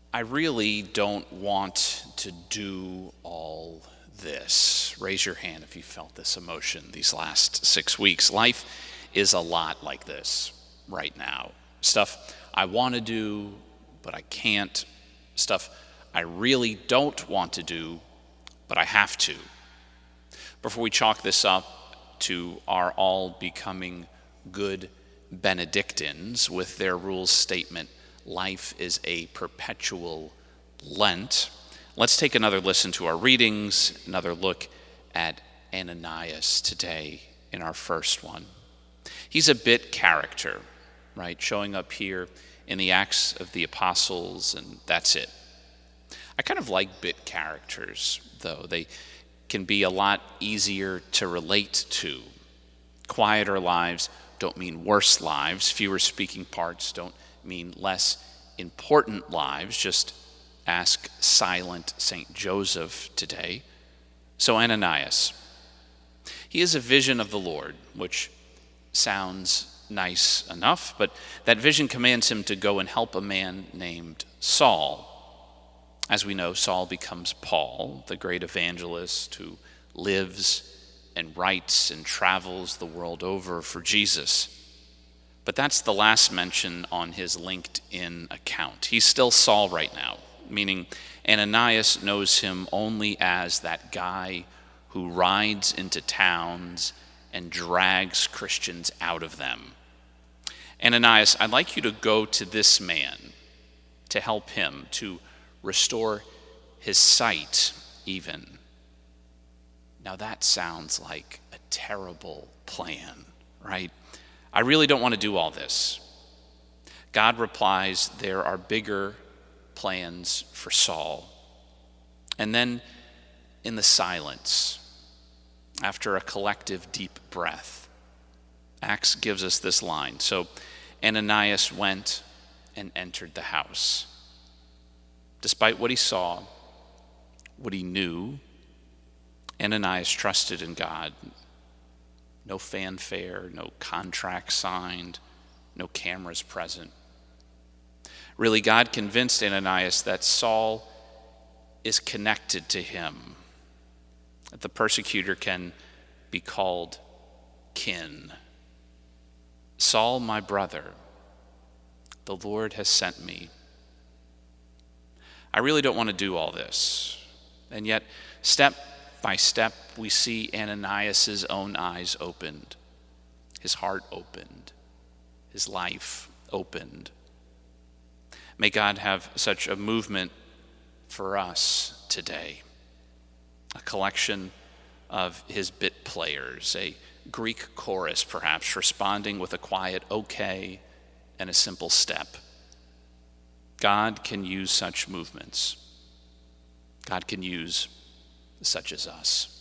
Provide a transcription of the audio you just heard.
I really don't want to do all this. Raise your hand if you felt this emotion these last 6 weeks. Life is a lot like this right now. Stuff I want to do, but I can't. Stuff I really don't want to do, but I have to. Before we chalk this up to our all becoming good Benedictines with their rules statement, life is a perpetual Lent, let's take another listen to our readings, another look at Ananias today in our first one. He's a bit character, right? Showing up here in the Acts of the Apostles, and that's it. I kind of like bit characters, though. They can be a lot easier to relate to. Quieter lives don't mean worse lives. Fewer speaking parts don't mean less important lives. Just ask silent St. Joseph today. So Ananias, he is a vision of the Lord, which sounds nice enough, but that vision commands him to go and help a man named Saul. As we know, Saul becomes Paul, the great evangelist who lives and writes and travels the world over for Jesus. But that's the last mention on his LinkedIn account. He's still Saul right now, meaning Ananias knows him only as that guy who rides into towns and drags Christians out of them. Ananias, I'd like you to go to this man to help him, to restore his sight even. Now that sounds like a terrible plan, right? I really don't want to do all this. God replies, there are bigger plans for Saul. And then in the silence, after a collective deep breath, Acts gives us this line. So Ananias went and entered the house. Despite what he saw, what he knew, Ananias trusted in God. No fanfare, no contract signed, no cameras present. Really, God convinced Ananias that Saul is connected to him, that the persecutor can be called kin. Saul, my brother, the Lord has sent me. I really don't want to do all this. And yet, step by step, we see Ananias' own eyes opened, his heart opened, his life opened. May God have such a movement for us today, a collection of his bit players, a Greek chorus perhaps, responding with a quiet okay and a simple step. God can use such movements. God can use such as us.